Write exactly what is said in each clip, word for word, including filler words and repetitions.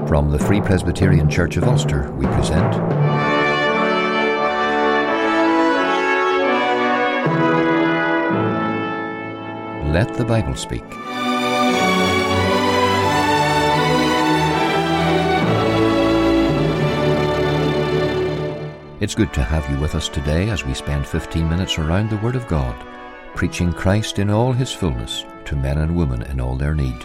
From the Free Presbyterian Church of Ulster, we present Let the Bible Speak. It's good to have you with us today as we spend fifteen minutes around the Word of God, preaching Christ in all His fullness to men and women in all their need.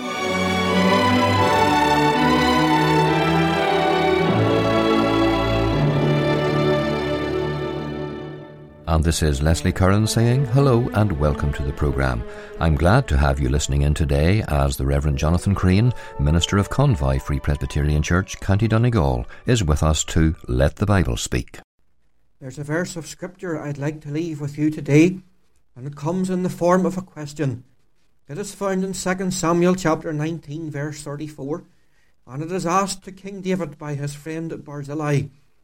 And this is Leslie Curran saying hello and welcome to the programme. I'm glad to have you listening in today as the Reverend Jonathan Crean, Minister of Convoy Free Presbyterian Church, County Donegal, is with us to Let the Bible Speak. There's a verse of Scripture I'd like to leave with you today, and it comes in the form of a question. It is found in Second Samuel chapter nineteen, verse thirty-four, and it is asked to King David by his friend Barzillai,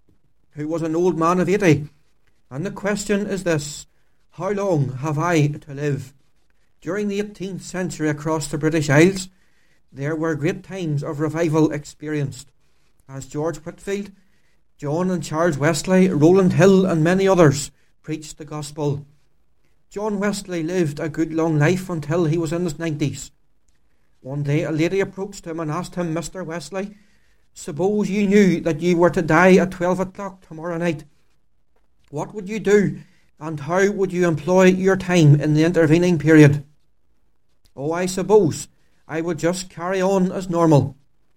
who was an old man of eighty. And the question is this: how long have I to live? During the eighteenth century across the British Isles, there were great times of revival experienced, as George Whitefield, John and Charles Wesley, Rowland Hill and many others preached the gospel. John Wesley lived a good long life until he was in his nineties. One day a lady approached him and asked him, "Mister Wesley, suppose you knew that you were to die at twelve o'clock tomorrow night. What would you do, and how would you employ your time in the intervening period?" "Oh, I suppose I would just carry on as normal.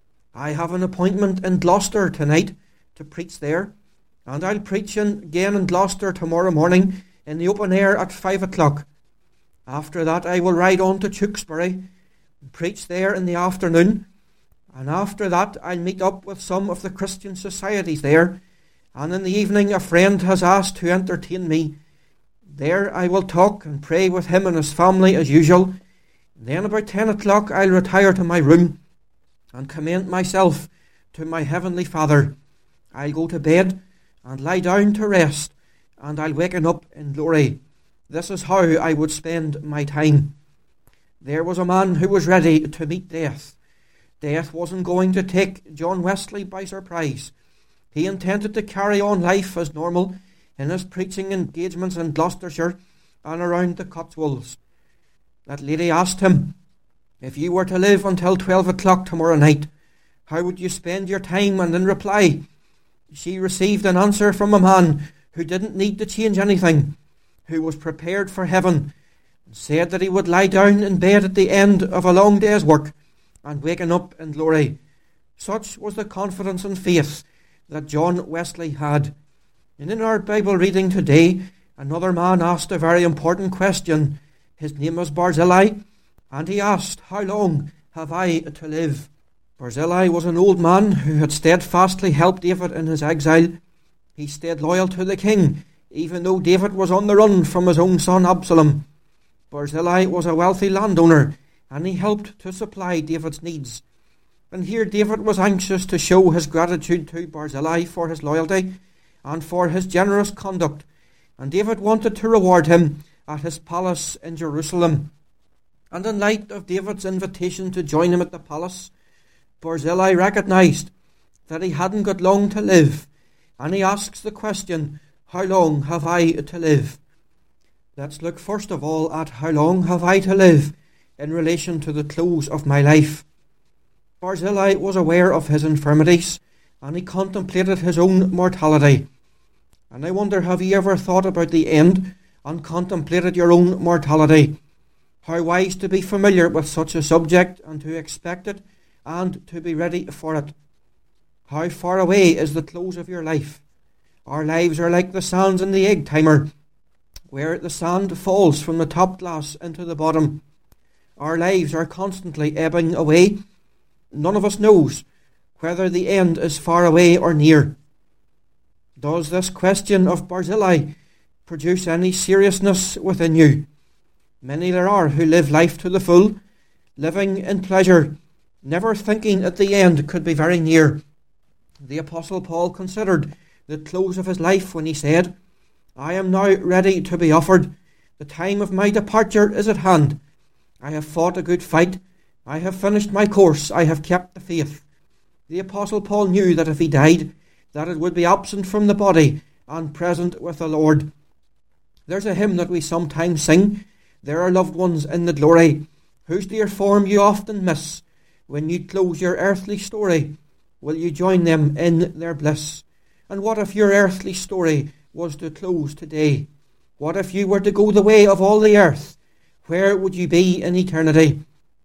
I have an appointment in Gloucester tonight to preach there, and I'll preach in, again in Gloucester tomorrow morning in the open air at five o'clock. After that I will ride on to Tewkesbury and preach there in the afternoon, and after that I'll meet up with some of the Christian societies there, and in the evening a friend has asked to entertain me. There I will talk and pray with him and his family as usual. Then about ten o'clock I'll retire to my room and commend myself to my Heavenly Father. I'll go to bed and lie down to rest, and I'll waken up in glory. This is how I would spend my time." There was a man who was ready to meet death. Death wasn't going to take John Wesley by surprise. He intended to carry on life as normal in his preaching engagements in Gloucestershire and around the Cotswolds. That lady asked him, "If you were to live until twelve o'clock tomorrow night, how would you spend your time?" And in reply, she received an answer from a man who didn't need to change anything, who was prepared for heaven, and said that he would lie down in bed at the end of a long day's work and waken up in glory. Such was the confidence and faith that John Wesley had. And in our Bible reading today, another man asked a very important question. His name was Barzillai, and he asked, "How long have I to live?" Barzillai was an old man who had steadfastly helped David in his exile. He stayed loyal to the king, even though David was on the run from his own son Absalom. Barzillai was a wealthy landowner, and he helped to supply David's needs. And here David was anxious to show his gratitude to Barzillai for his loyalty and for his generous conduct, and David wanted to reward him at his palace in Jerusalem. And in light of David's invitation to join him at the palace, Barzillai recognized that he hadn't got long to live, and he asks the question, "How long have I to live?" Let's look first of all at how long have I to live in relation to the close of my life. Barzillai was aware of his infirmities, and he contemplated his own mortality. And I wonder, have you ever thought about the end and contemplated your own mortality? How wise to be familiar with such a subject and to expect it and to be ready for it. How far away is the close of your life? Our lives are like the sands in the egg timer, where the sand falls from the top glass into the bottom. Our lives are constantly ebbing away. None of us knows whether the end is far away or near. Does this question of Barzillai produce any seriousness within you? Many there are who live life to the full, living in pleasure, never thinking that the end could be very near. The Apostle Paul considered the close of his life when he said, "I am now ready to be offered. The time of my departure is at hand. I have fought a good fight. I have finished my course. I have kept the faith. The Apostle Paul knew that if he died, that it would be absent from the body and present with the Lord. There's a hymn that we sometimes sing, "There are loved ones in the glory, whose dear form you often miss. When you close your earthly story, will you join them in their bliss?" And what if your earthly story was to close today? What if you were to go the way of all the earth? Where would you be in eternity?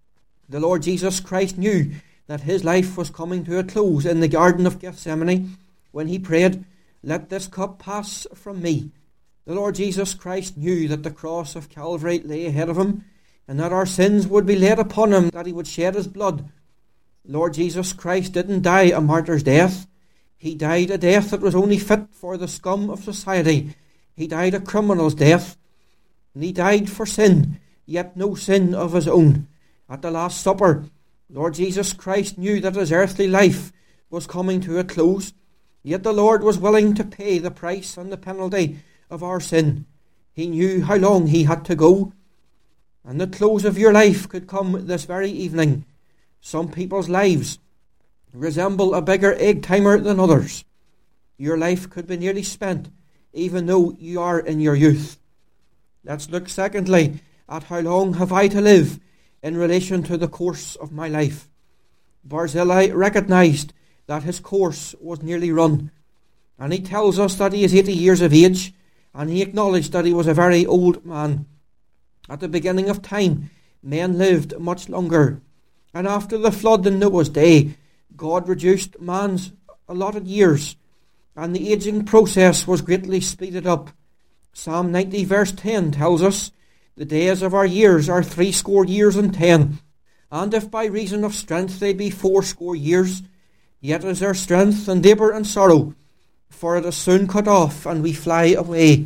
The Lord Jesus Christ knew that his life was coming to a close in the Garden of Gethsemane when he prayed, "Let this cup pass from me." The Lord Jesus Christ knew that the cross of Calvary lay ahead of him, and that our sins would be laid upon him, that he would shed his blood. Lord Jesus Christ didn't die a martyr's death. He died a death that was only fit for the scum of society. He died a criminal's death. And he died for sin, yet no sin of his own. At the Last Supper, Lord Jesus Christ knew that his earthly life was coming to a close, yet the Lord was willing to pay the price and the penalty of our sin. He knew how long he had to go, and the close of your life could come this very evening. Some people's lives resemble a bigger egg timer than others. Your life could be nearly spent, even though you are in your youth. Let's look secondly at how long have I to live in relation to the course of my life. Barzillai recognized that his course was nearly run, and he tells us that he is eighty years of age, and he acknowledged that he was a very old man. At the beginning of time, men lived much longer, and after the flood in Noah's day, God reduced man's allotted years, and the aging process was greatly speeded up. Psalm ninety verse ten tells us, "The days of our years are threescore years and ten, and if by reason of strength they be fourscore years, yet is their strength and labour and sorrow, for it is soon cut off, and we fly away."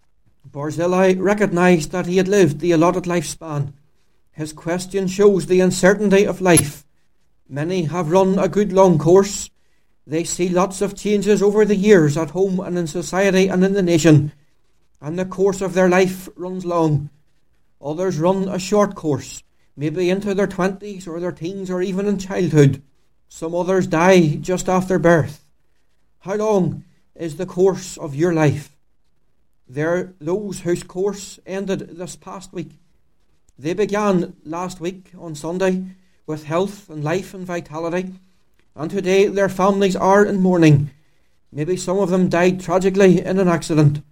Barzillai recognized that he had lived the allotted lifespan. His question shows the uncertainty of life. Many have run a good long course. They see lots of changes over the years at home and in society and in the nation, and the course of their life runs long. Others run a short course, maybe into their twenties or their teens or even in childhood. Some others die just after birth. How long is the course of your life? There are those whose course ended this past week. They began last week on Sunday with health and life and vitality, and today their families are in mourning. Maybe some of them died tragically in an accident.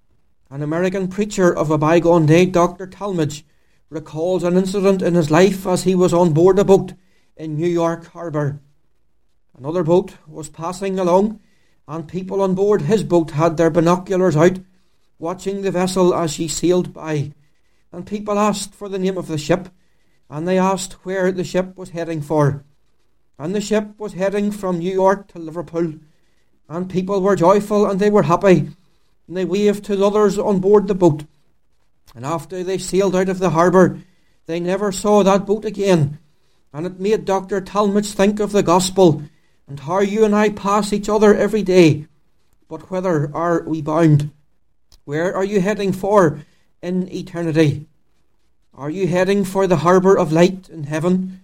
An American preacher of a bygone day, Doctor Talmage, recalls an incident in his life as he was on board a boat in New York Harbour. Another boat was passing along, and people on board his boat had their binoculars out, watching the vessel as she sailed by. And people asked for the name of the ship, and they asked where the ship was heading for. And the ship was heading from New York to Liverpool, and people were joyful and they were happy, and they waved to the others on board the boat. And after they sailed out of the harbour, they never saw that boat again, and it made Doctor Talmage think of the gospel and how you and I pass each other every day. But whither are we bound? Where are you heading for in eternity? Are you heading for the harbour of light in heaven?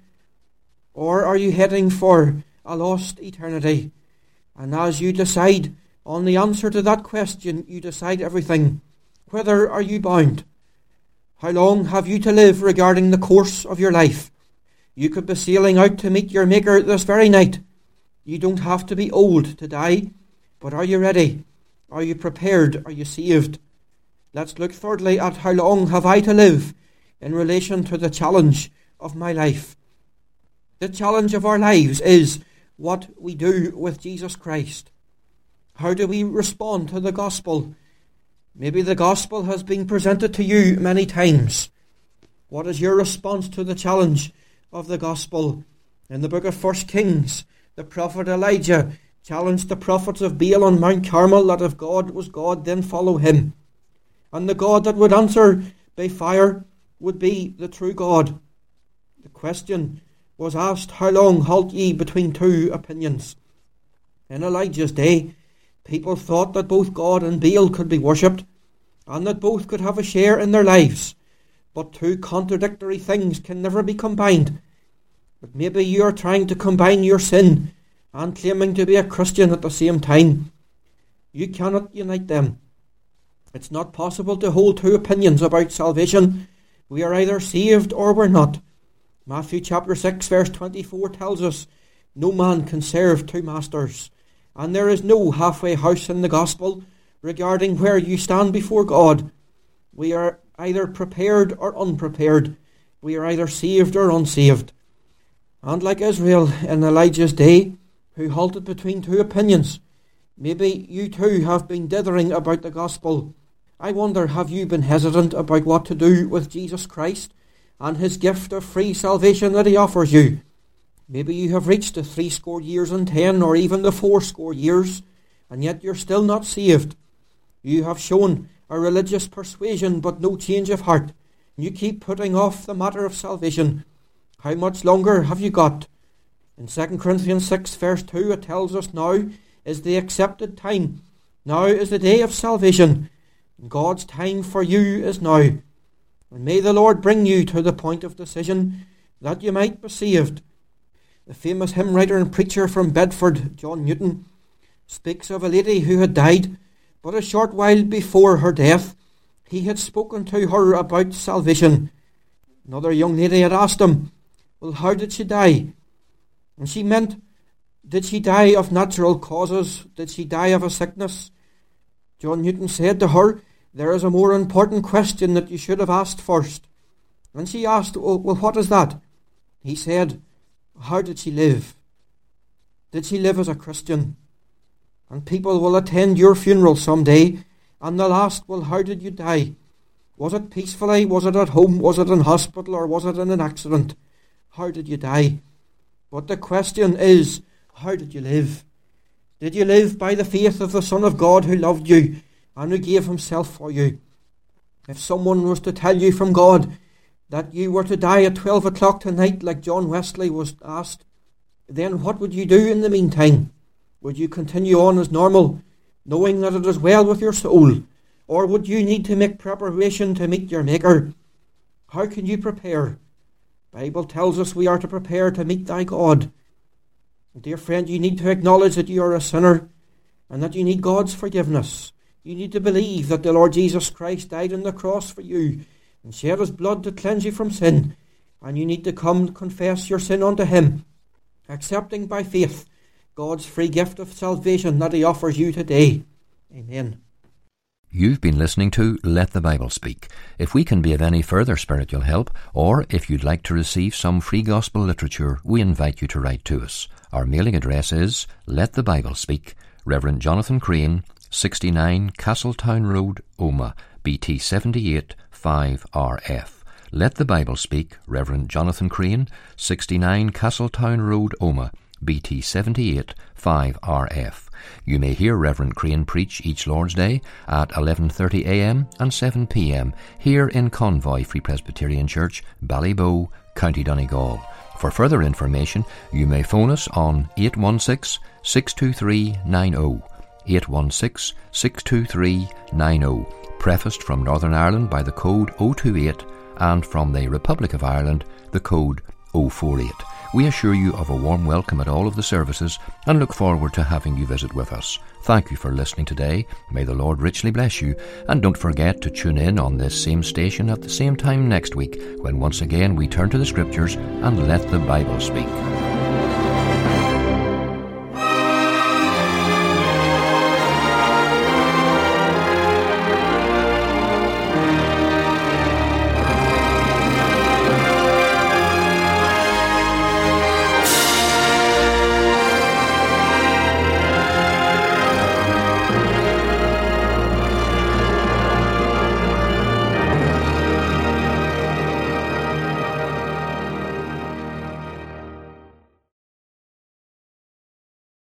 Or are you heading for a lost eternity? And as you decide on the answer to that question, you decide everything. Whither are you bound? How long have you to live regarding the course of your life? You could be sailing out to meet your Maker this very night. You don't have to be old to die, but are you ready? Are you prepared? Are you saved? Let's look thirdly at how long have I to live in relation to the challenge of my life. The challenge of our lives is what we do with Jesus Christ. How do we respond to the gospel? Maybe the gospel has been presented to you many times. What is your response to the challenge of the gospel? In the book of First Kings, the prophet Elijah challenged the prophets of Baal on Mount Carmel that if God was God, then follow him. And the God that would answer by fire would be the true God. The question was asked, how long halt ye between two opinions? In Elijah's day, people thought that both God and Baal could be worshipped, and that both could have a share in their lives. But two contradictory things can never be combined. But maybe you are trying to combine your sin and claiming to be a Christian at the same time. You cannot unite them. It's not possible to hold two opinions about salvation. We are either saved or we're not. Matthew chapter six verse twenty-four tells us, no man can serve two masters. And there is no halfway house in the gospel regarding where you stand before God. We are either prepared or unprepared. We are either saved or unsaved. And like Israel in Elijah's day, who halted between two opinions, maybe you too have been dithering about the gospel. I wonder, have you been hesitant about what to do with Jesus Christ and his gift of free salvation that he offers you? Maybe you have reached the three score years and ten, or even the four score years, and yet you're still not saved. You have shown a religious persuasion, but no change of heart. You keep putting off the matter of salvation. How much longer have you got? In Second Corinthians six verse two it tells us, now is the accepted time. Now is the day of salvation. God's time for you is now. And may the Lord bring you to the point of decision that you might be saved. The famous hymn writer and preacher from Bedford, John Newton, speaks of a lady who had died, but a short while before her death, he had spoken to her about salvation. Another young lady had asked him, well, how did she die? And she meant, did she die of natural causes? Did she die of a sickness? John Newton said to her, there is a more important question that you should have asked first. And she asked, well, well what is that? He said, how did she live? Did she live as a Christian? And people will attend your funeral someday, and they'll ask, well, how did you die? Was it peacefully? Was it at home? Was it in hospital? Or was it in an accident? How did you die? But the question is, how did you live? Did you live by the faith of the Son of God who loved you and who gave himself for you? If someone was to tell you from God that you were to die at twelve o'clock tonight like John Wesley was asked, then what would you do in the meantime? Would you continue on as normal, knowing that it is well with your soul? Or would you need to make preparation to meet your Maker? How can you prepare? The Bible tells us we are to prepare to meet thy God. Dear friend, you need to acknowledge that you are a sinner and that you need God's forgiveness. You need to believe that the Lord Jesus Christ died on the cross for you and shed his blood to cleanse you from sin. And you need to come and confess your sin unto him, accepting by faith God's free gift of salvation that he offers you today. Amen. You've been listening to Let the Bible Speak. If we can be of any further spiritual help, or if you'd like to receive some free gospel literature, we invite you to write to us. Our mailing address is Let the Bible Speak, Reverend Jonathan Crane, sixty-nine Castletown Road, Omagh, B T seventy-eight five R F. Let the Bible Speak, Reverend Jonathan Crane, sixty-nine Castletown Road, Omagh, B T seventy-eight five R F. You may hear Reverend Crane preach each Lord's Day at eleven thirty a m and seven p m here in Convoy Free Presbyterian Church, Ballyboe, County Donegal. For further information, you may phone us on eight one six, six two three nine zero, eight one six, six two three nine zero, prefaced from Northern Ireland by the code zero two eight and from the Republic of Ireland the code zero four eight. We assure you of a warm welcome at all of the services and look forward to having you visit with us. Thank you for listening today. May the Lord richly bless you, and don't forget to tune in on this same station at the same time next week when once again we turn to the Scriptures and let the Bible speak.